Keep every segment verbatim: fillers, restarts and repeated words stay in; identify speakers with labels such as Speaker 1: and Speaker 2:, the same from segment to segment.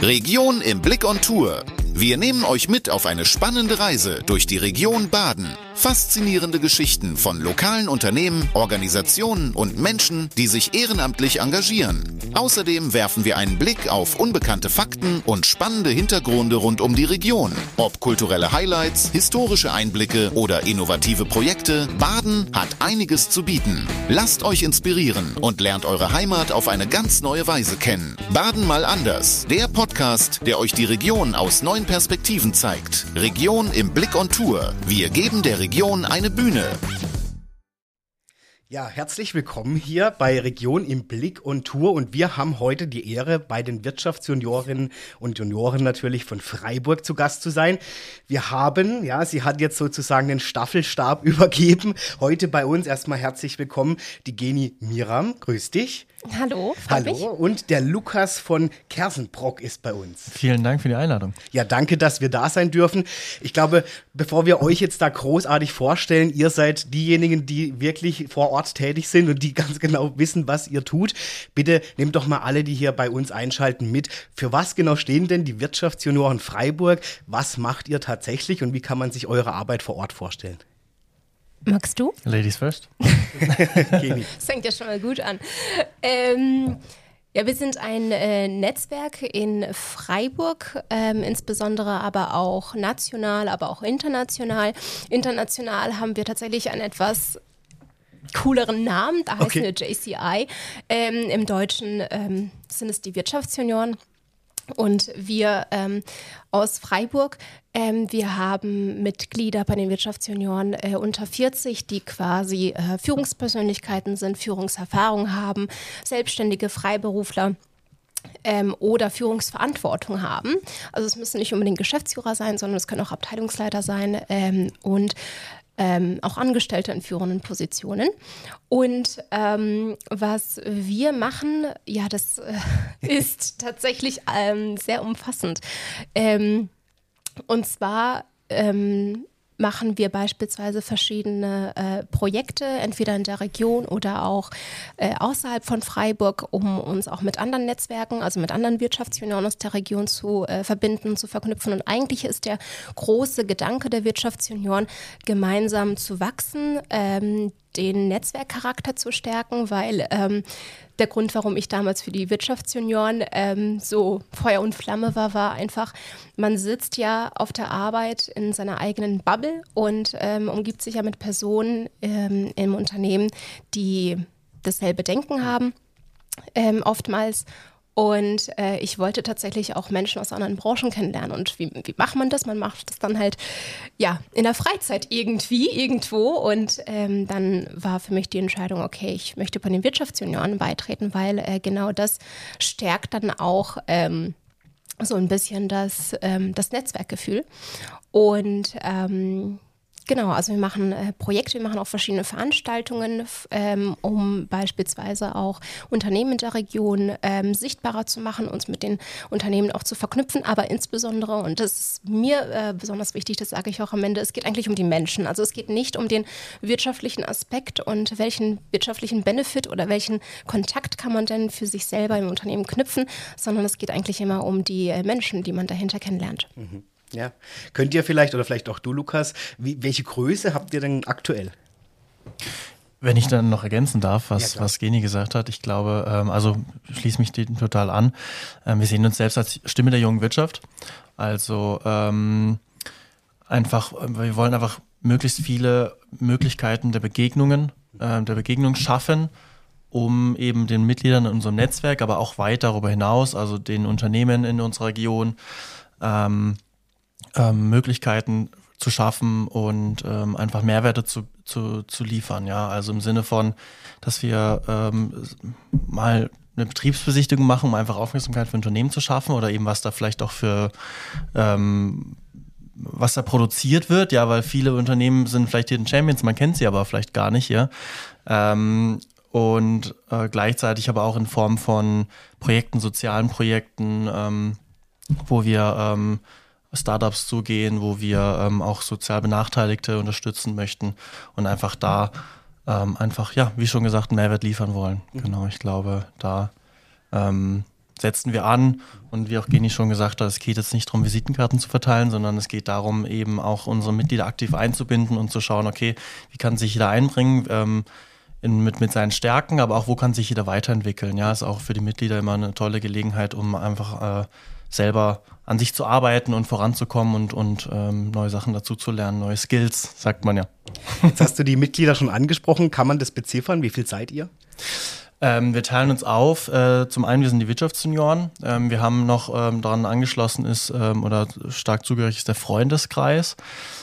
Speaker 1: Region im Blick on Tour. Wir nehmen euch mit auf eine spannende Reise durch die Region Baden. Faszinierende Geschichten von lokalen Unternehmen, Organisationen und Menschen, die sich ehrenamtlich engagieren. Außerdem werfen wir einen Blick auf unbekannte Fakten und spannende Hintergründe rund um die Region. Ob kulturelle Highlights, historische Einblicke oder innovative Projekte, Baden hat einiges zu bieten. Lasst euch inspirieren und lernt eure Heimat auf eine ganz neue Weise kennen. Baden mal anders, der Podcast, der euch die Region aus neuen Perspektiven zeigt. Region im Blick on Tour. Wir geben der Region eine Bühne.
Speaker 2: Ja, herzlich willkommen hier bei Region im Blick on Tour und wir haben heute die Ehre, bei den Wirtschaftsjuniorinnen und Junioren natürlich von Freiburg zu Gast zu sein. Wir haben, ja, sie hat jetzt sozusagen den Staffelstab übergeben. Heute bei uns erstmal herzlich willkommen die Geni Miram. Grüß dich.
Speaker 3: Hallo, freut
Speaker 2: Hallo
Speaker 3: mich.
Speaker 2: Und der Lukas von Kersenbrock ist bei uns.
Speaker 4: Vielen Dank für die Einladung.
Speaker 2: Ja, danke, dass wir da sein dürfen. Ich glaube, bevor wir euch jetzt da großartig vorstellen, ihr seid diejenigen, die wirklich vor Ort tätig sind und die ganz genau wissen, was ihr tut. Bitte nehmt doch mal alle, die hier bei uns einschalten, mit. Für was genau stehen denn die Wirtschaftsjunioren Freiburg? Was macht ihr tatsächlich und wie kann man sich eure Arbeit vor Ort vorstellen?
Speaker 3: Magst du?
Speaker 4: Ladies first.
Speaker 3: Das fängt ja schon mal gut an. Ähm, ja, wir sind ein äh, Netzwerk in Freiburg, ähm, insbesondere aber auch national, aber auch international. International haben wir tatsächlich einen etwas cooleren Namen, da heißen
Speaker 2: Okay.
Speaker 3: wir J C I. Ähm, Im Deutschen ähm, sind es die Wirtschaftsjunioren. Und wir ähm, aus Freiburg, ähm, wir haben Mitglieder bei den Wirtschaftsjunioren äh, unter vierzig, die quasi äh, Führungspersönlichkeiten sind, Führungserfahrung haben, selbstständige Freiberufler ähm, oder Führungsverantwortung haben. Also es müssen nicht unbedingt Geschäftsführer sein, sondern es können auch Abteilungsleiter sein ähm, und Ähm, auch Angestellte in führenden Positionen. Und ähm, was wir machen, ja, das äh, ist tatsächlich ähm, sehr umfassend. Ähm, und zwar ähm, machen wir beispielsweise verschiedene äh, Projekte, entweder in der Region oder auch äh, außerhalb von Freiburg, um uns auch mit anderen Netzwerken, also mit anderen Wirtschaftsjunioren aus der Region zu äh, verbinden, zu verknüpfen. Und eigentlich ist der große Gedanke der Wirtschaftsjunioren, gemeinsam zu wachsen, ähm, den Netzwerkcharakter zu stärken, weil ähm, der Grund, warum ich damals für die Wirtschaftsjunioren ähm, so Feuer und Flamme war, war einfach, man sitzt ja auf der Arbeit in seiner eigenen Bubble und ähm, umgibt sich ja mit Personen ähm, im Unternehmen, die dasselbe Denken haben, ähm, oftmals. Und äh, ich wollte tatsächlich auch Menschen aus anderen Branchen kennenlernen. Und wie, wie macht man das? Man macht das dann halt ja in der Freizeit irgendwie, irgendwo. Und ähm, dann war für mich die Entscheidung, okay, ich möchte bei den Wirtschaftsjunioren beitreten, weil äh, genau das stärkt dann auch ähm, so ein bisschen das, ähm, das Netzwerkgefühl. Und ähm, Genau, also wir machen äh, Projekte, wir machen auch verschiedene Veranstaltungen, f- ähm, um beispielsweise auch Unternehmen in der Region ähm, sichtbarer zu machen, uns mit den Unternehmen auch zu verknüpfen, aber insbesondere, und das ist mir äh, besonders wichtig, das sage ich auch am Ende, es geht eigentlich um die Menschen. Also es geht nicht um den wirtschaftlichen Aspekt und welchen wirtschaftlichen Benefit oder welchen Kontakt kann man denn für sich selber im Unternehmen knüpfen, sondern es geht eigentlich immer um die äh, Menschen, die man dahinter kennenlernt.
Speaker 2: Mhm. Ja. Könnt ihr vielleicht, oder vielleicht auch du, Lukas, wie, welche Größe habt ihr denn aktuell?
Speaker 4: Wenn ich dann noch ergänzen darf,
Speaker 2: Ja,
Speaker 4: was,
Speaker 2: klar.
Speaker 4: was Geni gesagt hat, ich glaube, ähm, also schließe mich dem total an. Ähm, wir sehen uns selbst als Stimme der jungen Wirtschaft. Also ähm, einfach, wir wollen einfach möglichst viele Möglichkeiten der Begegnungen, äh, der Begegnung schaffen, um eben den Mitgliedern in unserem Netzwerk, aber auch weit darüber hinaus, also den Unternehmen in unserer Region, ähm, ähm, Möglichkeiten zu schaffen und ähm, einfach Mehrwerte zu, zu, zu liefern. Ja, also im Sinne von, dass wir ähm, mal eine Betriebsbesichtigung machen, um einfach Aufmerksamkeit für Unternehmen zu schaffen oder eben was da vielleicht auch für ähm, was da produziert wird, ja, weil viele Unternehmen sind vielleicht Hidden Champions, man kennt sie aber vielleicht gar nicht, ja. Ähm, und äh, gleichzeitig aber auch in Form von Projekten, sozialen Projekten, ähm, wo wir ähm, Startups zugehen, wo wir ähm, auch sozial Benachteiligte unterstützen möchten und einfach da ähm, einfach, ja, wie schon gesagt, einen Mehrwert liefern wollen. Mhm. Genau, ich glaube, da ähm, setzen wir an. Und wie auch Geni schon gesagt hat, es geht jetzt nicht darum, Visitenkarten zu verteilen, sondern es geht darum, eben auch unsere Mitglieder aktiv einzubinden und zu schauen, okay, wie kann sich jeder einbringen, ähm, in, mit, mit seinen Stärken, aber auch, wo kann sich jeder weiterentwickeln. Ja, ist auch für die Mitglieder immer eine tolle Gelegenheit, um einfach äh, selber an sich zu arbeiten und voranzukommen und, und ähm, neue Sachen dazu zu lernen, neue Skills, sagt man ja.
Speaker 2: Jetzt hast du die Mitglieder schon angesprochen. Kann man das beziffern? Wie viel seid ihr?
Speaker 4: Ähm, wir teilen uns auf. Äh, zum einen, wir sind die Wirtschaftsjunioren. Ähm, wir haben noch ähm, daran angeschlossen ist ähm, oder stark zugehörig ist der Freundeskreis.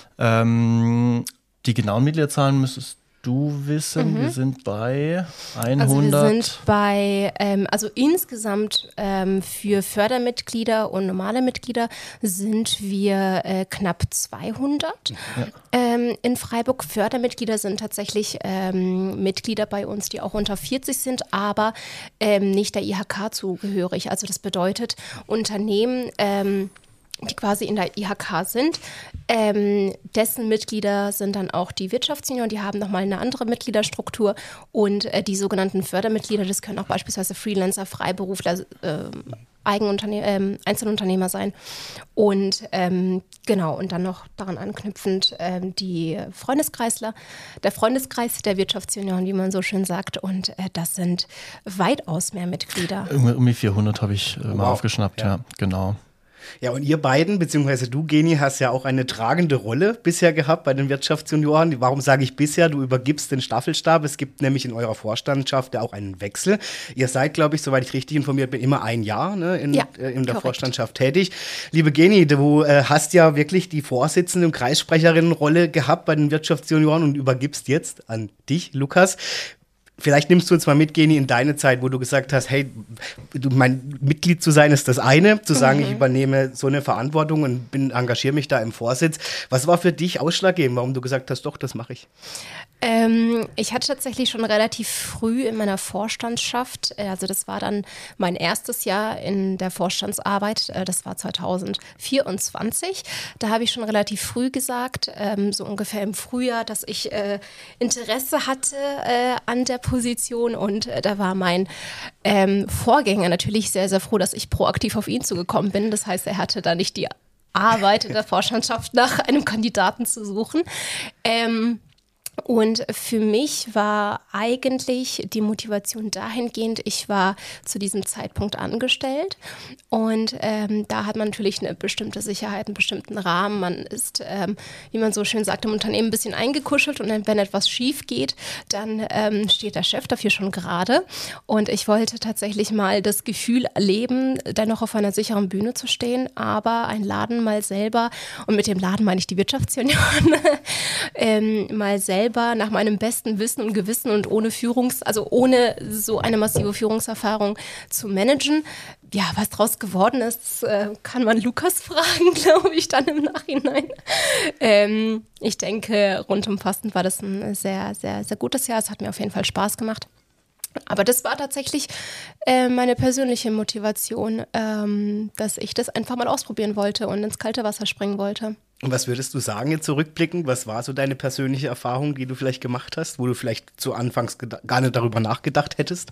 Speaker 4: Ähm, die genauen Mitgliederzahlen müsstest du wissen. Mhm. Wir sind bei hundert.
Speaker 3: Also wir sind bei, ähm, also insgesamt ähm, für Fördermitglieder und normale Mitglieder sind wir äh, knapp zweihundert. Ja. Ähm, in Freiburg Fördermitglieder sind tatsächlich ähm, Mitglieder bei uns, die auch unter vierzig sind, aber ähm, nicht der I H K zugehörig. Also das bedeutet, Unternehmen, ähm, die quasi in der I H K sind. Ähm, dessen Mitglieder sind dann auch die Wirtschaftsjunioren, die haben nochmal eine andere Mitgliederstruktur und äh, die sogenannten Fördermitglieder, das können auch beispielsweise Freelancer, Freiberufler, äh, Eigenunterne- äh, Einzelunternehmer sein und ähm, genau, und dann noch daran anknüpfend äh, die Freundeskreisler, der Freundeskreis der Wirtschaftsjunioren, wie man so schön sagt, und äh, das sind weitaus mehr Mitglieder.
Speaker 4: Um die vierhundert habe ich äh, mal
Speaker 2: wow.
Speaker 4: aufgeschnappt, ja, ja genau.
Speaker 2: Ja, und ihr beiden, beziehungsweise du, Geni, hast ja auch eine tragende Rolle bisher gehabt bei den Wirtschaftsjunioren. Warum sage ich bisher? Du übergibst den Staffelstab. Es gibt nämlich in eurer Vorstandschaft ja auch einen Wechsel. Ihr seid, glaube ich, soweit ich richtig informiert bin, immer ein Jahr ne, in,
Speaker 3: ja,
Speaker 2: äh, in der
Speaker 3: korrekt.
Speaker 2: Vorstandschaft tätig. Liebe Geni, du äh, hast ja wirklich die Vorsitzende- und Kreissprecherinnenrolle gehabt bei den Wirtschaftsjunioren und übergibst jetzt an dich, Lukas. Vielleicht nimmst du uns mal mit, Geni, in deine Zeit, wo du gesagt hast, hey, du, mein Mitglied zu sein ist das eine, zu sagen, mhm. ich übernehme so eine Verantwortung und bin, engagiere mich da im Vorsitz. Was war für dich ausschlaggebend, warum du gesagt hast, doch, das mache ich?
Speaker 3: Ähm, ich hatte tatsächlich schon relativ früh in meiner Vorstandschaft, also das war dann mein erstes Jahr in der Vorstandsarbeit, das war zwanzig vierundzwanzig. Da habe ich schon relativ früh gesagt, ähm, so ungefähr im Frühjahr, dass ich äh, Interesse hatte äh, an der Position und äh, da war mein ähm, Vorgänger natürlich sehr, sehr froh, dass ich proaktiv auf ihn zugekommen bin. Das heißt, er hatte da nicht die Arbeit in der Vorstandschaft nach einem Kandidaten zu suchen. Ähm, Und für mich war eigentlich die Motivation dahingehend, ich war zu diesem Zeitpunkt angestellt und ähm, da hat man natürlich eine bestimmte Sicherheit, einen bestimmten Rahmen. Man ist, ähm, wie man so schön sagt, im Unternehmen ein bisschen eingekuschelt und wenn etwas schief geht, dann ähm, steht der Chef dafür schon gerade. Und ich wollte tatsächlich mal das Gefühl erleben, dennoch auf einer sicheren Bühne zu stehen, aber ein Laden mal selber, und mit dem Laden meine ich die Wirtschaftsjunioren, ähm, mal selber nach meinem besten Wissen und Gewissen und ohne Führungs-, also ohne so eine massive Führungserfahrung zu managen. Ja, was draus geworden ist, kann man Lukas fragen, glaube ich, dann im Nachhinein. Ähm, ich denke, rundumfassend war das ein sehr, sehr, sehr gutes Jahr. Es hat mir auf jeden Fall Spaß gemacht. Aber das war tatsächlich äh, meine persönliche Motivation, ähm, dass ich das einfach mal ausprobieren wollte und ins kalte Wasser springen wollte.
Speaker 2: Und was würdest du sagen jetzt zurückblickend? Was war so deine persönliche Erfahrung, die du vielleicht gemacht hast, wo du vielleicht zu Anfangs geda- gar nicht darüber nachgedacht hättest?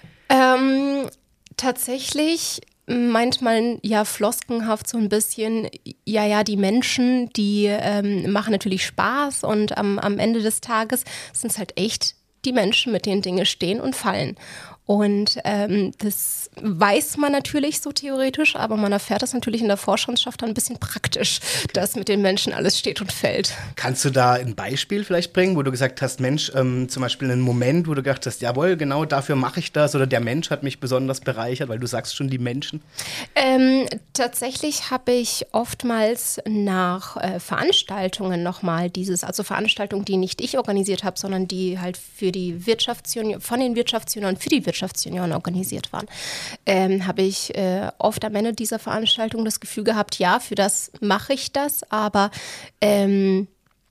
Speaker 3: Ähm, tatsächlich meint man ja floskenhaft so ein bisschen, ja, ja, die Menschen, die ähm, machen natürlich Spaß und am, am Ende des Tages sind es halt echt die Menschen, mit denen Dinge stehen und fallen. Und ähm, das weiß man natürlich so theoretisch, aber man erfährt das natürlich in der Vorstandschaft dann ein bisschen praktisch, dass mit den Menschen alles steht und fällt.
Speaker 2: Kannst du da ein Beispiel vielleicht bringen, wo du gesagt hast, Mensch, ähm, zum Beispiel einen Moment, wo du gedacht hast, jawohl, genau dafür mache ich das oder der Mensch hat mich besonders bereichert, weil du sagst schon die Menschen?
Speaker 3: Ähm, tatsächlich habe ich oftmals nach äh, Veranstaltungen nochmal dieses, also Veranstaltungen, die nicht ich organisiert habe, sondern die halt für die Wirtschaftsjunioren, von den Wirtschaftsjunioren für die Wirtschaftsjunioren organisiert waren, ähm, habe ich äh, oft am Ende dieser Veranstaltung das Gefühl gehabt, ja, für das mache ich das, aber ähm,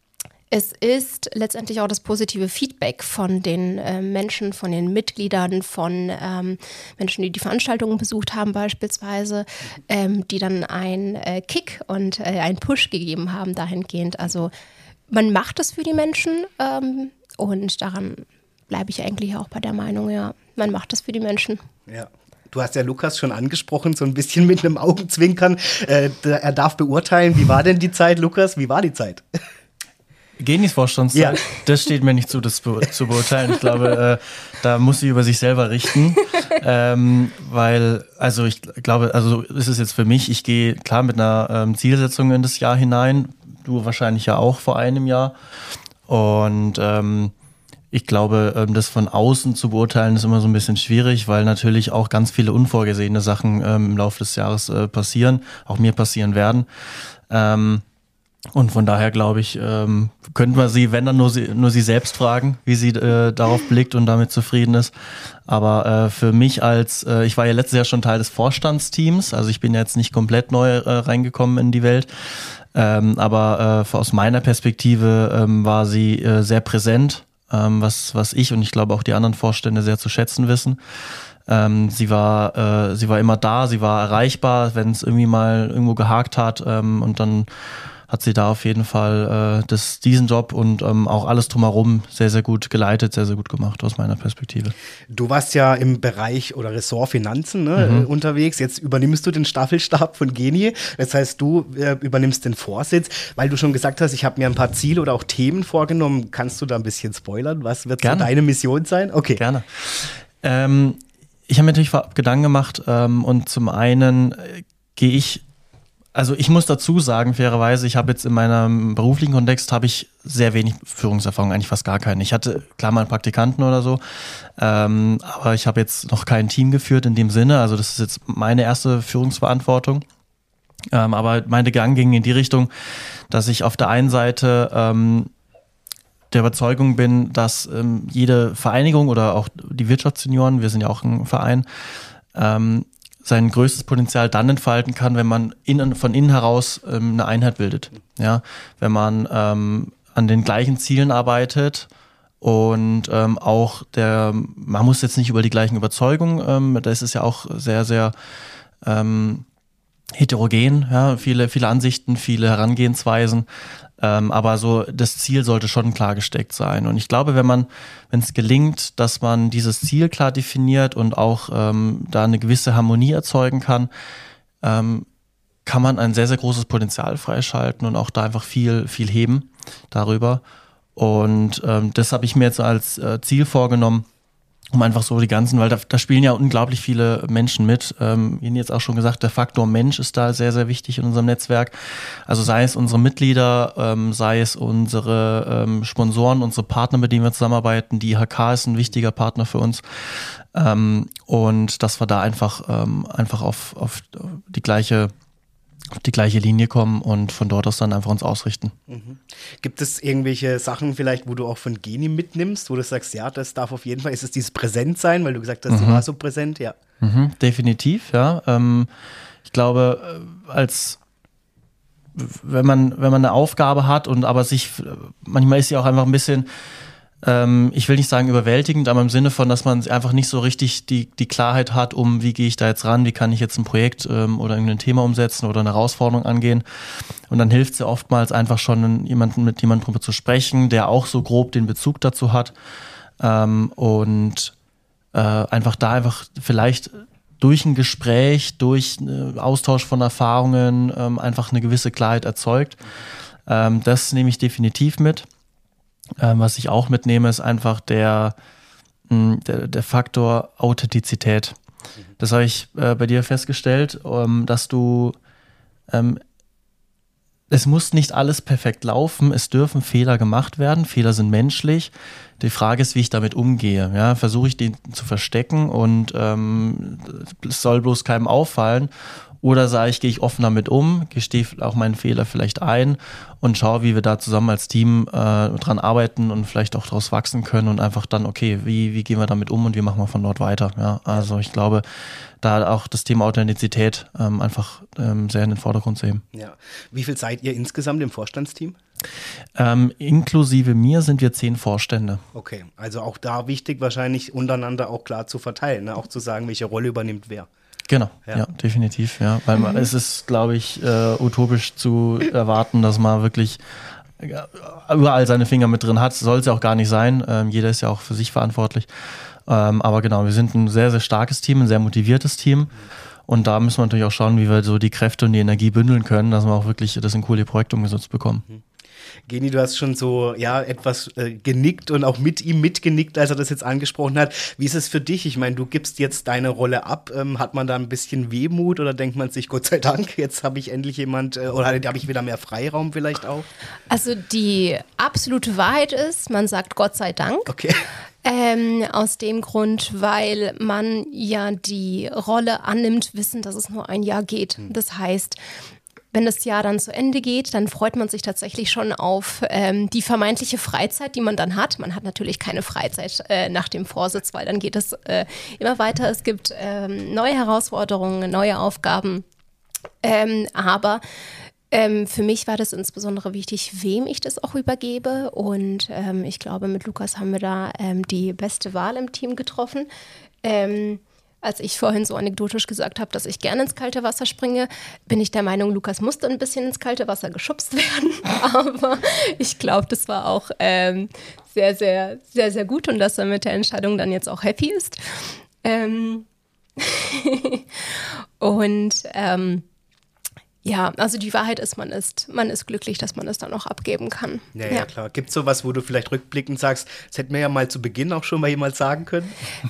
Speaker 3: es ist letztendlich auch das positive Feedback von den äh, Menschen, von den Mitgliedern, von ähm, Menschen, die die Veranstaltungen besucht haben beispielsweise, ähm, die dann einen äh, Kick und äh, einen Push gegeben haben dahingehend. Also man macht das für die Menschen ähm, und daran bleibe ich eigentlich auch bei der Meinung, ja, man macht das für die Menschen.
Speaker 2: Ja. Du hast ja Lukas schon angesprochen, so ein bisschen mit einem Augenzwinkern. Äh, er darf beurteilen, wie war denn die Zeit, Lukas? Wie war die Zeit?
Speaker 4: Genis Vorstandszeit, ja. Das steht mir nicht zu, das be- zu beurteilen. Ich glaube, äh, da muss sie über sich selber richten. ähm, weil, also ich glaube, also ist es jetzt für mich, ich gehe klar mit einer ähm, Zielsetzung in das Jahr hinein. Du wahrscheinlich ja auch vor einem Jahr. Und ähm, ich glaube, ähm, das von außen zu beurteilen ist immer so ein bisschen schwierig, weil natürlich auch ganz viele unvorgesehene Sachen ähm, im Laufe des Jahres äh, passieren, auch mir passieren werden. Ähm, Und von daher glaube ich, ähm, könnten wir sie, wenn dann nur sie, nur sie selbst fragen, wie sie äh, darauf blickt und damit zufrieden ist. Aber äh, für mich als, äh, ich war ja letztes Jahr schon Teil des Vorstandsteams, also ich bin jetzt nicht komplett neu äh, reingekommen in die Welt. Ähm, aber äh, aus meiner Perspektive ähm, war sie äh, sehr präsent, ähm, was, was ich und ich glaube auch die anderen Vorstände sehr zu schätzen wissen. Ähm, sie war, äh, sie war immer da, sie war erreichbar, wenn es irgendwie mal irgendwo gehakt hat ähm, und dann hat sie da auf jeden Fall äh, das, diesen Job und ähm, auch alles drumherum sehr, sehr gut geleitet, sehr, sehr gut gemacht aus meiner Perspektive.
Speaker 2: Du warst ja im Bereich oder Ressort Finanzen ne, mhm. unterwegs. Jetzt übernimmst du den Staffelstab von Geni. Das heißt, du äh, übernimmst den Vorsitz, weil du schon gesagt hast, ich habe mir ein paar Ziele oder auch Themen vorgenommen. Kannst du da ein bisschen spoilern? Was wird so deine Mission sein? Okay.
Speaker 4: Gerne. Ähm, ich habe mir natürlich vorab Gedanken gemacht ähm, und zum einen äh, gehe ich Also ich muss dazu sagen, fairerweise, ich habe jetzt in meinem beruflichen Kontext habe ich sehr wenig Führungserfahrung, eigentlich fast gar keine. Ich hatte klar mal einen Praktikanten oder so, ähm, aber ich habe jetzt noch kein Team geführt in dem Sinne. Also das ist jetzt meine erste Führungsverantwortung. Ähm, aber meine Gang ging in die Richtung, dass ich auf der einen Seite ähm, der Überzeugung bin, dass ähm, jede Vereinigung oder auch die Wirtschaftssenioren, wir sind ja auch ein Verein, ähm, sein größtes Potenzial dann entfalten kann, wenn man innen, von innen heraus ähm, eine Einheit bildet. Ja, wenn man ähm, an den gleichen Zielen arbeitet und ähm, auch der, man muss jetzt nicht über die gleichen Überzeugungen, ähm, das ist ja auch sehr, sehr ähm, heterogen, ja, viele, viele Ansichten, viele Herangehensweisen. Ähm, aber so das Ziel sollte schon klar gesteckt sein. Und ich glaube, wenn man, wenn es gelingt, dass man dieses Ziel klar definiert und auch ähm, da eine gewisse Harmonie erzeugen kann, ähm, kann man ein sehr, sehr großes Potenzial freischalten und auch da einfach viel, viel heben darüber. Und ähm, das habe ich mir jetzt als äh, Ziel vorgenommen, um einfach so die ganzen, weil da, da spielen ja unglaublich viele Menschen mit. Ähm, Ihnen jetzt auch schon gesagt, der Faktor Mensch ist da sehr, sehr wichtig in unserem Netzwerk. Also sei es unsere Mitglieder, ähm, sei es unsere ähm, Sponsoren, unsere Partner, mit denen wir zusammenarbeiten. Die I H K ist ein wichtiger Partner für uns. Ähm, und dass wir da einfach, ähm, einfach auf, auf die gleiche auf die gleiche Linie kommen und von dort aus dann einfach uns ausrichten.
Speaker 2: Mhm. Gibt es irgendwelche Sachen vielleicht, wo du auch von Geni mitnimmst, wo du sagst, ja, das darf auf jeden Fall, ist es dieses Präsentsein, weil du gesagt hast, mhm. sie war so präsent, ja.
Speaker 4: Mhm, definitiv, ja. Ähm, ich glaube, als wenn man, wenn man eine Aufgabe hat und aber sich, manchmal ist sie auch einfach ein bisschen, ähm, ich will nicht sagen überwältigend, aber im Sinne von, dass man einfach nicht so richtig die, die Klarheit hat, um wie gehe ich da jetzt ran, wie kann ich jetzt ein Projekt ähm, oder irgendein Thema umsetzen oder eine Herausforderung angehen. Und dann hilft es ja oftmals einfach schon, jemanden mit jemandem drüber zu sprechen, der auch so grob den Bezug dazu hat ähm, und äh, einfach da einfach vielleicht durch ein Gespräch, durch einen Austausch von Erfahrungen ähm, einfach eine gewisse Klarheit erzeugt. Ähm, das nehme ich definitiv mit. Ähm, was ich auch mitnehme, ist einfach der, mh, der, der Faktor Authentizität. Das habe ich äh, bei dir festgestellt, ähm, dass du, ähm, es muss nicht alles perfekt laufen, es dürfen Fehler gemacht werden, Fehler sind menschlich. Die Frage ist, wie ich damit umgehe. Ja, versuche ich den zu verstecken und ähm, es soll bloß keinem auffallen. Oder sage ich, gehe ich offen damit um, gestehe auch meinen Fehler vielleicht ein und schaue, wie wir da zusammen als Team äh, dran arbeiten und vielleicht auch daraus wachsen können und einfach dann, okay, wie, wie gehen wir damit um und wie machen wir von dort weiter. Ja, also ich glaube, da auch das Thema Authentizität ähm, einfach ähm, sehr in den Vordergrund zu heben.
Speaker 2: Ja. Wie viel seid ihr insgesamt im Vorstandsteam?
Speaker 4: Ähm, inklusive mir sind wir zehn Vorstände.
Speaker 2: Okay, also auch da wichtig wahrscheinlich untereinander auch klar zu verteilen, ne? Auch zu sagen, welche Rolle übernimmt wer.
Speaker 4: Genau, ja, ja definitiv, ja, weil man, es ist, glaube ich, äh, utopisch zu erwarten, dass man wirklich überall seine Finger mit drin hat. Soll es ja auch gar nicht sein. Ähm, jeder ist ja auch für sich verantwortlich. Ähm, aber genau, wir sind ein sehr, sehr starkes Team, ein sehr motiviertes Team. Und da müssen wir natürlich auch schauen, wie wir so die Kräfte und die Energie bündeln können, dass wir auch wirklich das in coole Projekte umgesetzt bekommen.
Speaker 2: Geni, du hast schon so ja etwas äh, genickt und auch mit ihm mitgenickt, als er das jetzt angesprochen hat. Wie ist es für dich? Ich meine, du gibst jetzt deine Rolle ab. Ähm, hat man da ein bisschen Wehmut oder denkt man sich, Gott sei Dank, jetzt habe ich endlich jemand äh, oder habe ich wieder mehr Freiraum vielleicht auch?
Speaker 3: Also die absolute Wahrheit ist, man sagt Gott sei Dank.
Speaker 2: Okay.
Speaker 3: Ähm, aus dem Grund, weil man ja die Rolle annimmt, wissen, dass es nur ein Jahr geht. Das heißt, wenn das Jahr dann zu Ende geht, dann freut man sich tatsächlich schon auf ähm, die vermeintliche Freizeit, die man dann hat. Man hat natürlich keine Freizeit äh, nach dem Vorsitz, weil dann geht es äh, immer weiter. Es gibt ähm, neue Herausforderungen, neue Aufgaben. Ähm, aber ähm, für mich war das insbesondere wichtig, wem ich das auch übergebe. Und ähm, ich glaube, mit Lukas haben wir da ähm, die beste Wahl im Team getroffen. Ähm, Als ich vorhin so anekdotisch gesagt habe, dass ich gerne ins kalte Wasser springe, bin ich der Meinung, Lukas musste ein bisschen ins kalte Wasser geschubst werden. Aber ich glaube, das war auch ähm, sehr, sehr, sehr, sehr gut und dass er mit der Entscheidung dann jetzt auch happy ist. Ähm und ähm, ja, also die Wahrheit ist, man ist, man ist glücklich, dass man es dann auch abgeben kann.
Speaker 2: Ja, ja, ja. Klar. Gibt es sowas, wo du vielleicht rückblickend sagst, das hätten wir ja mal zu Beginn auch schon mal jemals sagen können?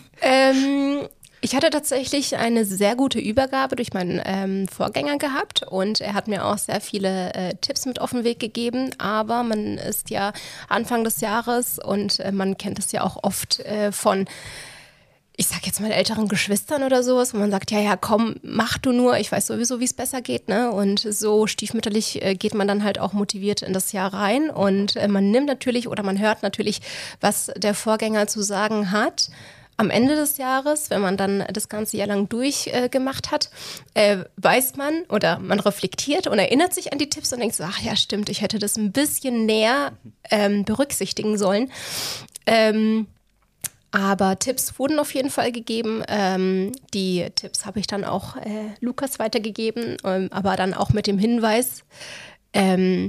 Speaker 3: Ähm... Ich hatte tatsächlich eine sehr gute Übergabe durch meinen ähm, Vorgänger gehabt und er hat mir auch sehr viele äh, Tipps mit auf den Weg gegeben, aber man ist ja Anfang des Jahres und äh, man kennt es ja auch oft äh, von, ich sag jetzt mal älteren Geschwistern oder sowas, wo man sagt, ja, ja, komm, mach du nur, ich weiß sowieso, wie es besser geht, ne? Und so stiefmütterlich äh, geht man dann halt auch motiviert in das Jahr rein und äh, man nimmt natürlich oder man hört natürlich, was der Vorgänger zu sagen hat. Am Ende des Jahres, wenn man dann das ganze Jahr lang durchgemacht äh, hat, äh, weiß man oder man reflektiert und erinnert sich an die Tipps und denkt so, ach ja, stimmt, ich hätte das ein bisschen näher ähm, berücksichtigen sollen. Ähm, aber Tipps wurden auf jeden Fall gegeben. Ähm, die Tipps habe ich dann auch äh, Lukas weitergegeben, ähm, aber dann auch mit dem Hinweis, ähm,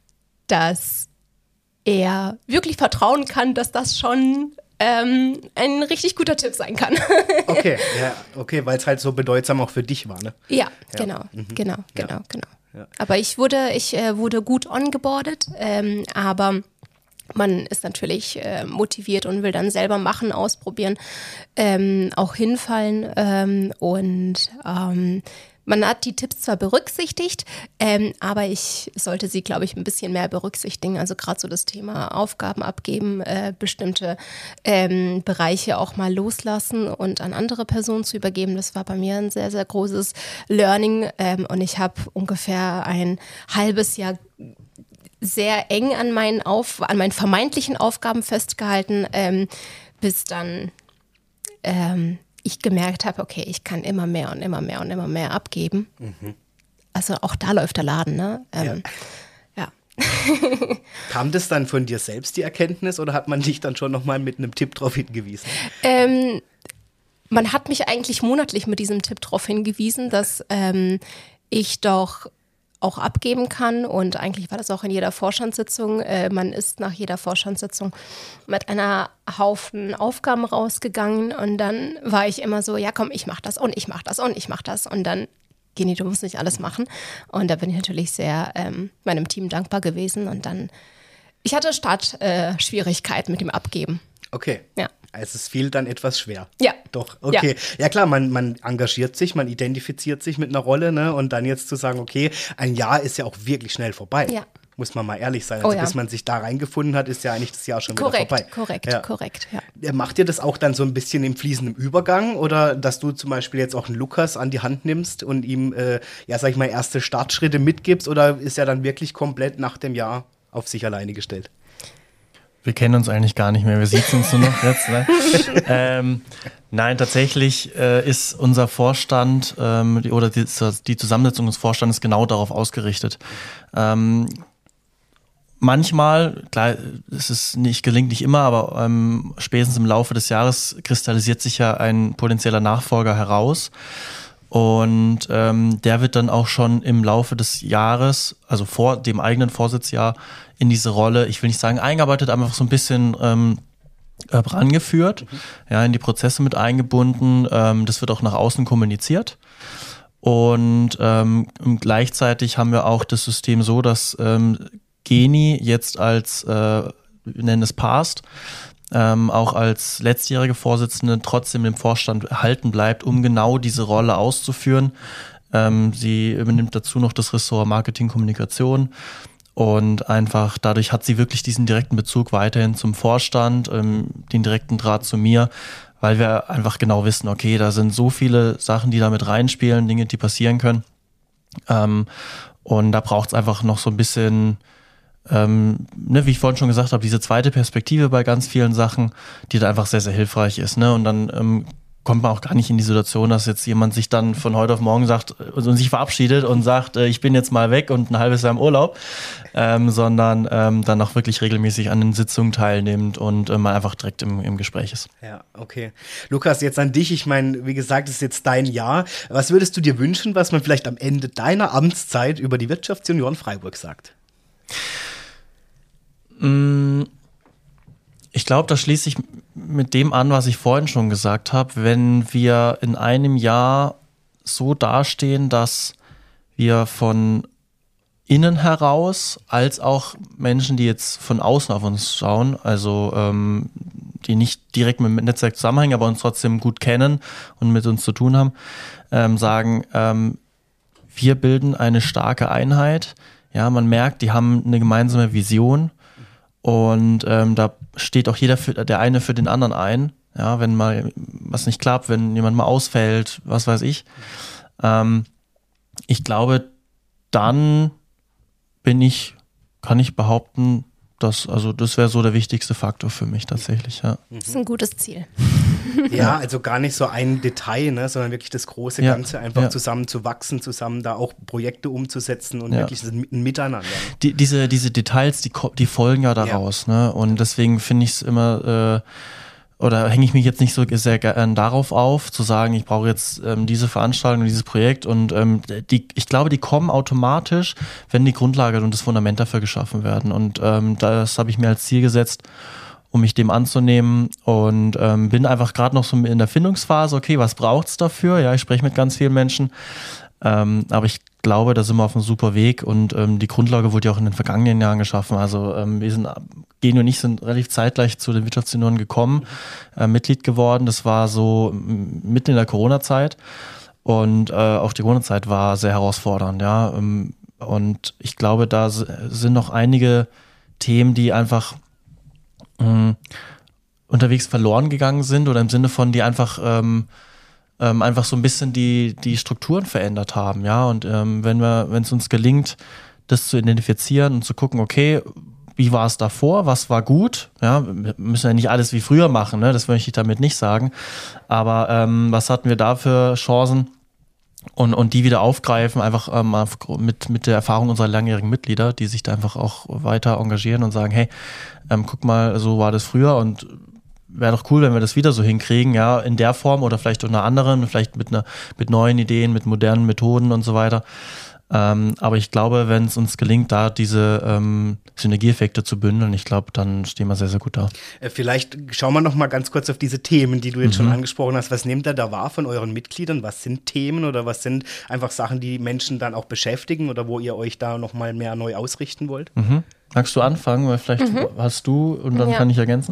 Speaker 3: dass er wirklich vertrauen kann, dass das schon Ähm, ein richtig guter Tipp sein kann.
Speaker 2: Okay, ja, okay, weil es halt so bedeutsam auch für dich war, ne?
Speaker 3: Ja,
Speaker 2: ja.
Speaker 3: genau, mhm. genau, genau,
Speaker 2: ja.
Speaker 3: genau.
Speaker 2: Ja.
Speaker 3: Aber ich wurde, ich äh, wurde gut ongeboardet, ähm, aber man ist natürlich äh, motiviert und will dann selber machen, ausprobieren, ähm, auch hinfallen ähm, und ähm, man hat die Tipps zwar berücksichtigt, ähm, aber ich sollte sie, glaube ich, ein bisschen mehr berücksichtigen. Also gerade so das Thema Aufgaben abgeben, äh, bestimmte ähm, Bereiche auch mal loslassen und an andere Personen zu übergeben. Das war bei mir ein sehr, sehr großes Learning. Ähm, und ich habe ungefähr ein halbes Jahr sehr eng an meinen, Auf- an meinen vermeintlichen Aufgaben festgehalten, ähm, bis dann ähm, ich gemerkt habe, okay, ich kann immer mehr und immer mehr und immer mehr abgeben. Mhm. Also auch da läuft der Laden, ne? Ähm, ja. ja.
Speaker 2: Kam das dann von dir selbst, die Erkenntnis, oder hat man dich dann schon nochmal mit einem Tipp drauf hingewiesen?
Speaker 3: Ähm, man hat mich eigentlich monatlich mit diesem Tipp drauf hingewiesen, dass ähm, ich doch auch abgeben kann und eigentlich war das auch in jeder Vorstandssitzung. Äh, man ist nach jeder Vorstandssitzung mit einer Haufen Aufgaben rausgegangen und dann war ich immer so, ja komm, ich mach das und ich mach das und ich mach das und dann, Geni, du musst nicht alles machen und da bin ich natürlich sehr ähm, meinem Team dankbar gewesen und dann, ich hatte Startschwierigkeiten äh, mit dem Abgeben.
Speaker 2: Okay.
Speaker 3: Ja.
Speaker 2: Also es fiel dann etwas schwer.
Speaker 3: Ja.
Speaker 2: Doch, okay. Ja, ja klar, man, man engagiert sich, man identifiziert sich mit einer Rolle, ne? Und dann jetzt zu sagen, okay, ein Jahr ist ja auch wirklich schnell vorbei. Ja. Muss man mal ehrlich sein. Also
Speaker 3: oh, ja.
Speaker 2: bis man sich da reingefunden hat, ist ja eigentlich das Jahr schon
Speaker 3: korrekt,
Speaker 2: wieder vorbei.
Speaker 3: Korrekt,
Speaker 2: ja.
Speaker 3: korrekt, ja.
Speaker 2: Macht ihr das auch dann so ein bisschen im fließenden Übergang oder dass du zum Beispiel jetzt auch einen Lukas an die Hand nimmst und ihm, äh, ja, sag ich mal, erste Startschritte mitgibst oder ist er dann wirklich komplett nach dem Jahr auf sich alleine gestellt?
Speaker 4: Wir kennen uns eigentlich gar nicht mehr, wir sieht uns nur noch jetzt. Ne? ähm, nein, tatsächlich äh, ist unser Vorstand ähm, die, oder die, die Zusammensetzung des Vorstandes genau darauf ausgerichtet. Ähm, manchmal, klar, es ist nicht, gelingt nicht immer, aber ähm, spätestens im Laufe des Jahres kristallisiert sich ja ein potenzieller Nachfolger heraus. Und ähm, der wird dann auch schon im Laufe des Jahres, also vor dem eigenen Vorsitzjahr, in diese Rolle, ich will nicht sagen eingearbeitet, einfach so ein bisschen ähm, äh, rangeführt, mhm. ja, in die Prozesse mit eingebunden. Ähm, das wird auch nach außen kommuniziert. Und ähm, gleichzeitig haben wir auch das System so, dass ähm, Geni jetzt als, äh, wir nennen es Past, ähm, auch als letztjährige Vorsitzende trotzdem im Vorstand erhalten bleibt, um genau diese Rolle auszuführen. Ähm, sie übernimmt dazu noch das Ressort Marketing, Kommunikation und einfach dadurch hat sie wirklich diesen direkten Bezug weiterhin zum Vorstand, ähm, den direkten Draht zu mir, weil wir einfach genau wissen, okay, da sind so viele Sachen, die da mit reinspielen, Dinge, die passieren können. Ähm, und da braucht es einfach noch so ein bisschen, ähm, ne, wie ich vorhin schon gesagt habe, diese zweite Perspektive bei ganz vielen Sachen, die da einfach sehr, sehr hilfreich ist. Ne? Und dann ähm, kommt man auch gar nicht in die Situation, dass jetzt jemand sich dann von heute auf morgen sagt und sich verabschiedet und sagt, äh, ich bin jetzt mal weg und ein halbes Jahr im Urlaub, ähm, sondern ähm, dann auch wirklich regelmäßig an den Sitzungen teilnimmt und äh, mal einfach direkt im, im Gespräch ist.
Speaker 2: Ja, okay. Lukas, jetzt an dich. Ich meine, wie gesagt, es ist jetzt dein Jahr. Was würdest du dir wünschen, was man vielleicht am Ende deiner Amtszeit über die Wirtschaftsjunioren Freiburg sagt?
Speaker 4: Mm. Ich glaube, da schließe ich mit dem an, was ich vorhin schon gesagt habe. Wenn wir in einem Jahr so dastehen, dass wir von innen heraus, als auch Menschen, die jetzt von außen auf uns schauen, also ähm, die nicht direkt mit dem Netzwerk zusammenhängen, aber uns trotzdem gut kennen und mit uns zu tun haben, ähm, sagen, ähm, wir bilden eine starke Einheit. Ja, man merkt, die haben eine gemeinsame Vision. Und ähm, da steht auch jeder für, der eine für den anderen ein. Ja, wenn mal was nicht klappt, wenn jemand mal ausfällt, was weiß ich. Ähm, ich glaube, dann bin ich, kann ich behaupten, dass, also das wäre so der wichtigste Faktor für mich tatsächlich, ja.
Speaker 3: Das ist ein gutes Ziel.
Speaker 2: Ja, also gar nicht so ein Detail, ne, sondern wirklich das große
Speaker 4: ja,
Speaker 2: Ganze, einfach
Speaker 4: ja.
Speaker 2: zusammen zu wachsen, zusammen da auch Projekte umzusetzen und
Speaker 4: ja.
Speaker 2: wirklich ein Miteinander.
Speaker 4: Die, diese, diese Details, die, die folgen ja daraus, ja. ne? Und deswegen finde ich es immer, äh, oder hänge ich mich jetzt nicht so sehr gern darauf auf, zu sagen, ich brauche jetzt ähm, diese Veranstaltung, dieses Projekt und ähm, die, ich glaube, die kommen automatisch, wenn die Grundlage und das Fundament dafür geschaffen werden. Und ähm, das habe ich mir als Ziel gesetzt, um mich dem anzunehmen und ähm, bin einfach gerade noch so in der Findungsphase, okay, was braucht's dafür? Ja, ich spreche mit ganz vielen Menschen, ähm, aber ich glaube, da sind wir auf einem super Weg und ähm, die Grundlage wurde ja auch in den vergangenen Jahren geschaffen. Also ähm, wir sind, Geni und ich sind relativ zeitgleich zu den Wirtschaftsjunioren gekommen, äh, Mitglied geworden. Das war so mitten in der Corona-Zeit und äh, auch die Corona-Zeit war sehr herausfordernd, ja. Ähm, und ich glaube, da s- sind noch einige Themen, die einfach mh, unterwegs verloren gegangen sind oder im Sinne von, die einfach ähm, Ähm, einfach so ein bisschen die, die Strukturen verändert haben, ja. Und ähm, wenn wir, wenn es uns gelingt, das zu identifizieren und zu gucken, okay, wie war es davor, was war gut, ja, wir müssen ja nicht alles wie früher machen, ne? Das möchte ich damit nicht sagen. Aber ähm, was hatten wir da für Chancen? Und, und die wieder aufgreifen, einfach ähm, mit, mit der Erfahrung unserer langjährigen Mitglieder, die sich da einfach auch weiter engagieren und sagen, hey, ähm, guck mal, so war das früher und wäre doch cool, wenn wir das wieder so hinkriegen, ja, in der Form oder vielleicht unter anderen, vielleicht mit einer, mit neuen Ideen, mit modernen Methoden und so weiter. Ähm, aber ich glaube, wenn es uns gelingt, da diese ähm, Synergieeffekte zu bündeln, ich glaube, dann stehen wir sehr, sehr gut da.
Speaker 2: Äh, vielleicht schauen wir noch mal ganz kurz auf diese Themen, die du jetzt
Speaker 4: Mhm.
Speaker 2: schon angesprochen hast. Was nehmt ihr da wahr von euren Mitgliedern? Was sind Themen oder was sind einfach Sachen, die Menschen dann auch beschäftigen oder wo ihr euch da noch mal mehr neu ausrichten wollt?
Speaker 4: Mhm. Magst du anfangen? Weil vielleicht
Speaker 3: Mhm.
Speaker 4: hast du und dann
Speaker 3: Ja.
Speaker 4: kann ich ergänzen.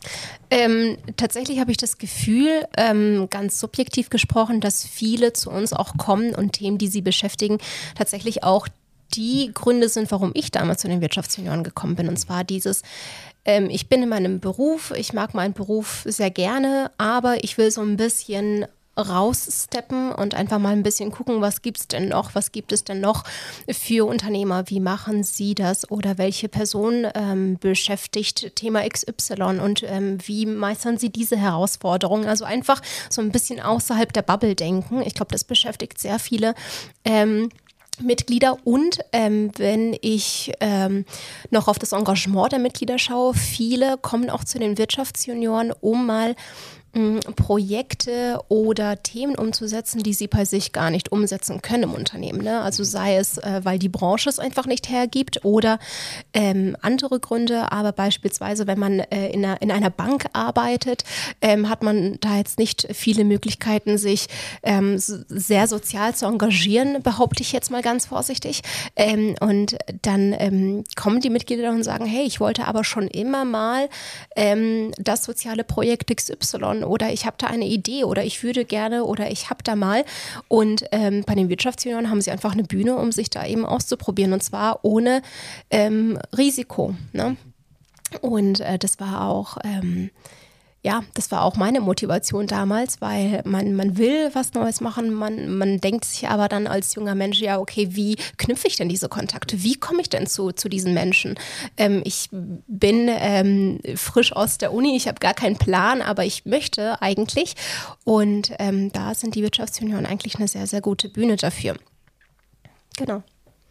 Speaker 3: Ähm, tatsächlich habe ich das Gefühl, ähm, ganz subjektiv gesprochen, dass viele zu uns auch kommen und Themen, die sie beschäftigen, tatsächlich auch die Gründe sind, warum ich damals zu den Wirtschaftsjunioren gekommen bin. Und zwar dieses, ähm, ich bin in meinem Beruf, ich mag meinen Beruf sehr gerne, aber ich will so ein bisschen raussteppen und einfach mal ein bisschen gucken, was gibt es denn noch, was gibt es denn noch für Unternehmer, wie machen sie das oder welche Person ähm, beschäftigt Thema X Y und ähm, wie meistern sie diese Herausforderungen, also einfach so ein bisschen außerhalb der Bubble denken. Ich glaube, das beschäftigt sehr viele ähm, Mitglieder und ähm, wenn ich ähm, noch auf das Engagement der Mitglieder schaue, viele kommen auch zu den Wirtschaftsjunioren, um mal Projekte oder Themen umzusetzen, die sie bei sich gar nicht umsetzen können im Unternehmen. Ne? Also sei es, äh, weil die Branche es einfach nicht hergibt oder ähm, andere Gründe, aber beispielsweise, wenn man äh, in, einer, in einer Bank arbeitet, ähm, hat man da jetzt nicht viele Möglichkeiten, sich ähm, so, sehr sozial zu engagieren, behaupte ich jetzt mal ganz vorsichtig. Ähm, und dann ähm, kommen die Mitglieder und sagen, hey, ich wollte aber schon immer mal ähm, das soziale Projekt X Y oder ich habe da eine Idee oder ich würde gerne oder ich habe da mal. Und ähm, bei den Wirtschaftsjunioren haben sie einfach eine Bühne, um sich da eben auszuprobieren und zwar ohne ähm, Risiko. Ne? Und äh, das war auch... Ähm, Ja, das war auch meine Motivation damals, weil man, man will was Neues machen, man, man denkt sich aber dann als junger Mensch, ja okay, wie knüpfe ich denn diese Kontakte, wie komme ich denn zu, zu diesen Menschen? Ähm, ich bin ähm, frisch aus der Uni, ich habe gar keinen Plan, aber ich möchte eigentlich und ähm, da sind die Wirtschaftsjunioren eigentlich eine sehr, sehr gute Bühne dafür. Genau.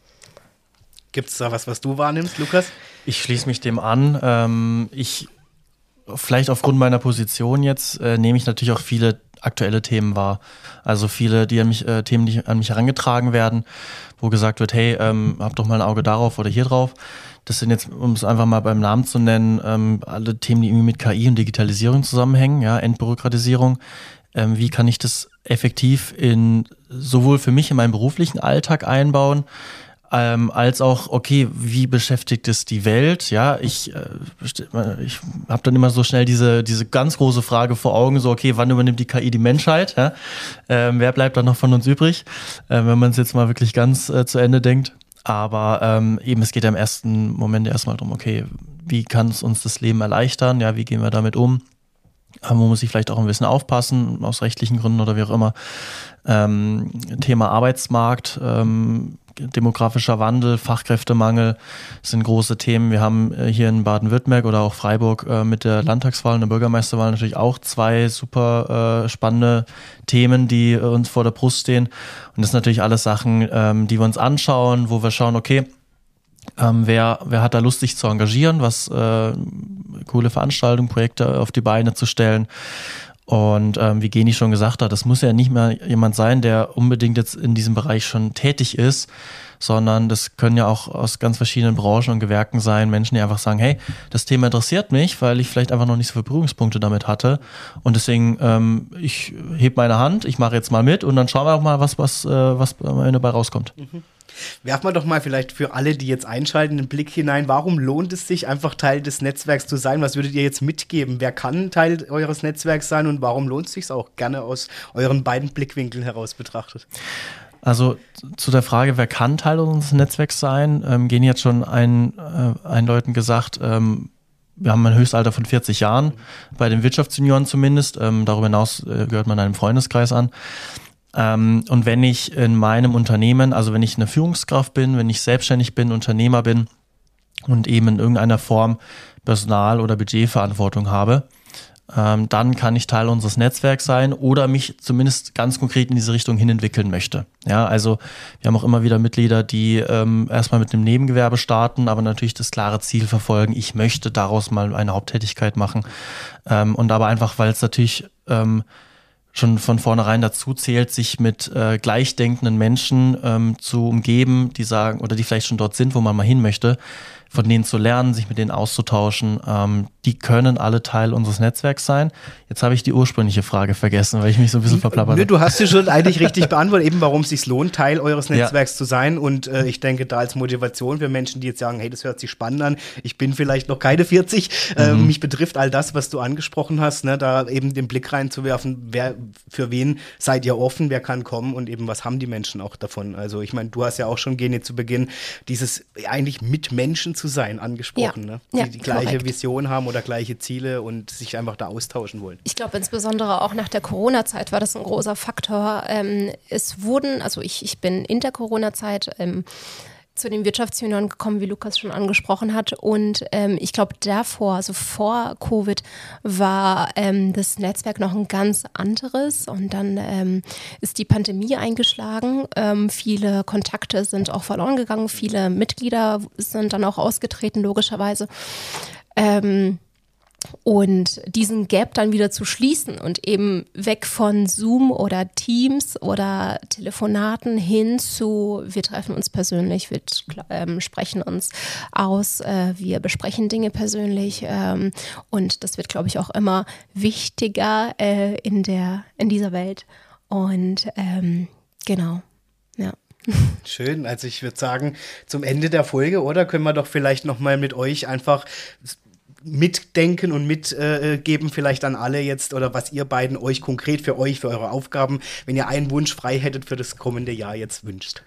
Speaker 2: Gibt es da was, was du wahrnimmst, Lukas?
Speaker 4: Ich schließe mich dem an. Ähm, ich Vielleicht aufgrund meiner Position jetzt äh, nehme ich natürlich auch viele aktuelle Themen wahr. Also viele die an mich, äh, Themen, die an mich herangetragen werden, wo gesagt wird, hey, ähm, hab doch mal ein Auge darauf oder hier drauf. Das sind jetzt, um es einfach mal beim Namen zu nennen, ähm, alle Themen, die irgendwie mit K I und Digitalisierung zusammenhängen, ja, Entbürokratisierung. Ähm, wie kann ich das effektiv in sowohl für mich in meinen beruflichen Alltag einbauen, Ähm, als auch, okay, wie beschäftigt es die Welt? Ja, ich, äh, ich habe dann immer so schnell diese diese ganz große Frage vor Augen, so, okay, wann übernimmt die K I die Menschheit? Ja? Ähm, wer bleibt dann noch von uns übrig, äh, wenn man es jetzt mal wirklich ganz äh, zu Ende denkt? Aber ähm, eben, es geht ja im ersten Moment erstmal darum, okay, wie kann es uns das Leben erleichtern? Ja, wie gehen wir damit um? Ähm, wo muss ich vielleicht auch ein bisschen aufpassen, aus rechtlichen Gründen oder wie auch immer. Ähm, Thema Arbeitsmarkt, ähm, demografischer Wandel, Fachkräftemangel sind große Themen. Wir haben hier in Baden-Württemberg oder auch Freiburg äh, mit der Landtagswahl und der Bürgermeisterwahl natürlich auch zwei super äh, spannende Themen, die äh, uns vor der Brust stehen. Und das sind natürlich alles Sachen, ähm, die wir uns anschauen, wo wir schauen, okay, ähm, wer, wer hat da Lust, sich zu engagieren, was äh, coole Veranstaltungen, Projekte auf die Beine zu stellen. Und ähm, wie Geni schon gesagt hat, das muss ja nicht mehr jemand sein, der unbedingt jetzt in diesem Bereich schon tätig ist, sondern das können ja auch aus ganz verschiedenen Branchen und Gewerken sein, Menschen, die einfach sagen, hey, das Thema interessiert mich, weil ich vielleicht einfach noch nicht so viele Berührungspunkte damit hatte und deswegen, ähm, ich heb meine Hand, ich mache jetzt mal mit und dann schauen wir auch mal, was, was, äh, was dabei rauskommt.
Speaker 2: Mhm. Werfen wir doch mal vielleicht für alle, die jetzt einschalten, einen Blick hinein. Warum lohnt es sich, einfach Teil des Netzwerks zu sein? Was würdet ihr jetzt mitgeben? Wer kann Teil eures Netzwerks sein und warum lohnt es sich auch? Gerne aus euren beiden Blickwinkeln heraus betrachtet.
Speaker 4: Also zu der Frage, wer kann Teil unseres Netzwerks sein? Ähm, Geni hat schon ein, äh, einläutend gesagt, ähm, wir haben ein Höchstalter von vierzig Jahren, bei den Wirtschaftsjunioren zumindest. Ähm, darüber hinaus äh, gehört man einem Freundeskreis an. Ähm, und wenn ich in meinem Unternehmen, also wenn ich eine Führungskraft bin, wenn ich selbstständig bin, Unternehmer bin und eben in irgendeiner Form Personal- oder Budgetverantwortung habe, ähm, dann kann ich Teil unseres Netzwerks sein oder mich zumindest ganz konkret in diese Richtung hin entwickeln möchte. Ja, also wir haben auch immer wieder Mitglieder, die ähm, erstmal mit einem Nebengewerbe starten, aber natürlich das klare Ziel verfolgen, ich möchte daraus mal eine Haupttätigkeit machen. Ähm, und aber einfach, weil es natürlich ähm, schon von vornherein dazu zählt, sich mit äh, gleichdenkenden Menschen ähm, zu umgeben, die sagen oder die vielleicht schon dort sind, wo man mal hin möchte, von denen zu lernen, sich mit denen auszutauschen. Ähm, die können alle Teil unseres Netzwerks sein. Jetzt habe ich die ursprüngliche Frage vergessen, weil ich mich so ein bisschen verplappert habe.
Speaker 2: Du hast sie schon eigentlich richtig beantwortet, eben warum es sich lohnt, Teil eures Netzwerks ja. zu sein. Und äh, ich denke, da als Motivation für Menschen, die jetzt sagen, hey, das hört sich spannend an, ich bin vielleicht noch keine vierzig, äh, mhm. mich betrifft all das, was du angesprochen hast, ne, da eben den Blick reinzuwerfen, wer, für wen seid ihr offen, wer kann kommen und eben was haben die Menschen auch davon. Also ich meine, du hast ja auch schon, Geni, zu Beginn dieses eigentlich mit Menschen zu sein angesprochen, ja. ne? die
Speaker 3: ja,
Speaker 2: die gleiche
Speaker 3: korrekt.
Speaker 2: Vision haben oder gleiche Ziele und sich einfach da austauschen wollen.
Speaker 3: Ich glaube, insbesondere auch nach der Corona-Zeit war das ein großer Faktor. Ähm, es wurden, also ich, ich bin in der Corona-Zeit ähm, zu den Wirtschaftsjunioren gekommen, wie Lukas schon angesprochen hat. Und ähm, ich glaube, davor, also vor Covid, war ähm, das Netzwerk noch ein ganz anderes. Und dann ähm, ist die Pandemie eingeschlagen. Ähm, viele Kontakte sind auch verloren gegangen. Viele Mitglieder sind dann auch ausgetreten, logischerweise. Ähm, Und diesen Gap dann wieder zu schließen und eben weg von Zoom oder Teams oder Telefonaten hin zu, wir treffen uns persönlich, wir ähm, sprechen uns aus, äh, wir besprechen Dinge persönlich ähm, und das wird, glaube ich, auch immer wichtiger äh, in der, in dieser Welt. Und ähm, genau, ja.
Speaker 2: Schön, also ich würde sagen, zum Ende der Folge, oder? Können wir doch vielleicht nochmal mit euch einfach mitdenken und mitgeben äh, vielleicht an alle jetzt, oder was ihr beiden euch konkret für euch, für eure Aufgaben, wenn ihr einen Wunsch frei hättet für das kommende Jahr jetzt wünscht.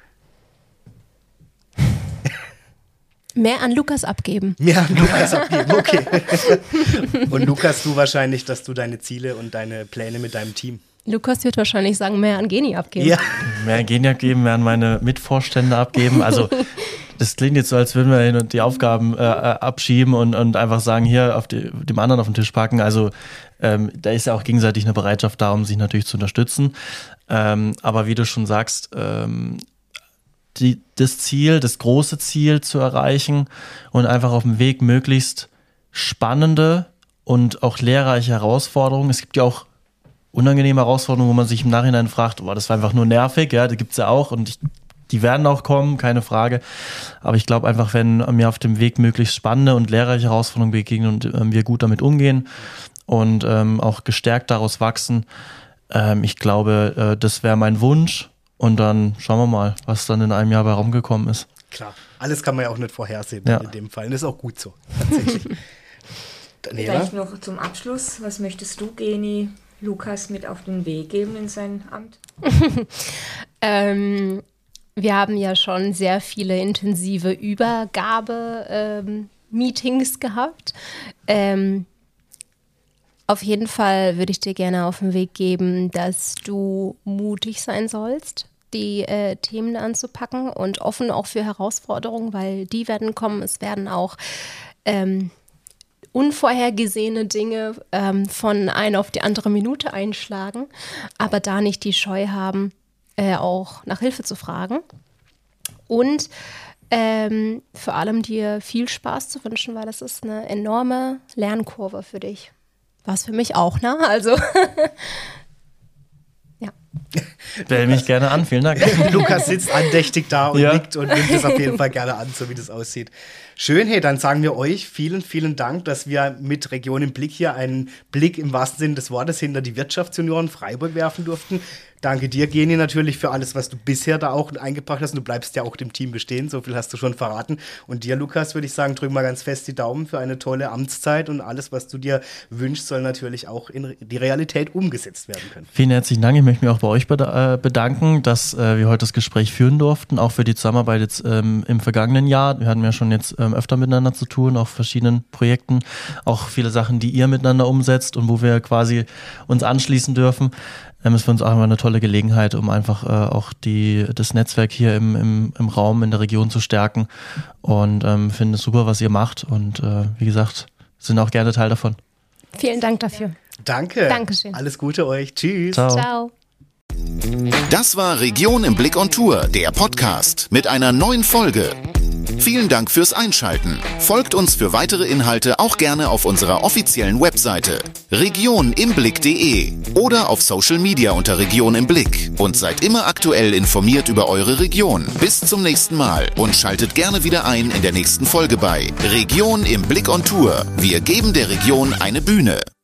Speaker 3: Mehr an Lukas abgeben.
Speaker 2: Mehr an Lukas abgeben, okay. Und Lukas, du wahrscheinlich, dass du deine Ziele und deine Pläne mit deinem Team.
Speaker 3: Lukas wird wahrscheinlich sagen, mehr an Geni abgeben.
Speaker 2: Ja.
Speaker 4: Mehr an Geni abgeben, mehr an meine Mitvorstände abgeben. Also das klingt jetzt so, als würden wir hin und die Aufgaben äh, abschieben und, und einfach sagen, hier auf die, dem anderen auf den Tisch packen. Also ähm, da ist ja auch gegenseitig eine Bereitschaft da, um sich natürlich zu unterstützen. Ähm, aber wie du schon sagst, ähm, die, das Ziel, das große Ziel zu erreichen und einfach auf dem Weg möglichst spannende und auch lehrreiche Herausforderungen. Es gibt ja auch unangenehme Herausforderungen, wo man sich im Nachhinein fragt, oh, das war einfach nur nervig, ja, die gibt's ja auch und ich, die werden auch kommen, keine Frage. Aber ich glaube einfach, wenn mir auf dem Weg möglichst spannende und lehrreiche Herausforderungen begegnen und ähm, wir gut damit umgehen und ähm, auch gestärkt daraus wachsen, ähm, ich glaube, äh, das wäre mein Wunsch. Und dann schauen wir mal, was dann in einem Jahr bei rumgekommen ist.
Speaker 2: Klar, alles kann man ja auch nicht vorhersehen
Speaker 4: ja.
Speaker 2: in dem Fall. Und das ist auch gut so, tatsächlich.
Speaker 5: Vielleicht noch zum Abschluss, was möchtest du, Geni, Lukas mit auf den Weg geben in sein Amt?
Speaker 3: ähm, wir haben ja schon sehr viele intensive Übergabe-Meetings ähm, gehabt. Ähm, auf jeden Fall würde ich dir gerne auf den Weg geben, dass du mutig sein sollst, die äh, Themen anzupacken und offen auch für Herausforderungen, weil die werden kommen. Es werden auch ähm, unvorhergesehene Dinge ähm, von einer auf die andere Minute einschlagen, aber da nicht die Scheu haben, äh, auch nach Hilfe zu fragen. Und ähm, vor allem dir viel Spaß zu wünschen, weil das ist eine enorme Lernkurve für dich. War es für mich auch, ne? Also ja.
Speaker 4: Stell mich gerne an, vielen Dank.
Speaker 2: Lukas sitzt andächtig da und
Speaker 4: ja.
Speaker 2: nickt und nimmt es auf jeden Fall gerne an, so wie das aussieht. Schön, hey, dann sagen wir euch vielen, vielen Dank, dass wir mit Region im Blick hier einen Blick im wahrsten Sinne des Wortes hinter die Wirtschaftsjunioren Freiburg werfen durften. Danke dir, Geni, natürlich für alles, was du bisher da auch eingebracht hast. Und du bleibst ja auch dem Team bestehen, so viel hast du schon verraten. Und dir, Lukas, würde ich sagen, drück mal ganz fest die Daumen für eine tolle Amtszeit. Und alles, was du dir wünschst, soll natürlich auch in die Realität umgesetzt werden können.
Speaker 4: Vielen herzlichen Dank. Ich möchte mich auch bei euch bedanken, dass äh, wir heute das Gespräch führen durften, auch für die Zusammenarbeit jetzt ähm, im vergangenen Jahr. Wir hatten ja schon jetzt ähm, öfter miteinander zu tun, auf verschiedenen Projekten, auch viele Sachen, die ihr miteinander umsetzt und wo wir quasi uns anschließen dürfen. Ähm, es ist für uns auch immer eine tolle Gelegenheit, um einfach äh, auch die, das Netzwerk hier im, im, im Raum, in der Region zu stärken und ähm, finde es super, was ihr macht und äh, wie gesagt, sind auch gerne Teil davon.
Speaker 3: Vielen Dank dafür.
Speaker 2: Danke.
Speaker 3: Dankeschön.
Speaker 2: Alles Gute euch. Tschüss.
Speaker 4: Ciao.
Speaker 3: Ciao.
Speaker 1: Das war Region im Blick on Tour, der Podcast mit einer neuen Folge. Vielen Dank fürs Einschalten. Folgt uns für weitere Inhalte auch gerne auf unserer offiziellen Webseite region im blick punkt de oder auf Social Media unter Region im Blick und seid immer aktuell informiert über eure Region. Bis zum nächsten Mal und schaltet gerne wieder ein in der nächsten Folge bei Region im Blick on Tour. Wir geben der Region eine Bühne.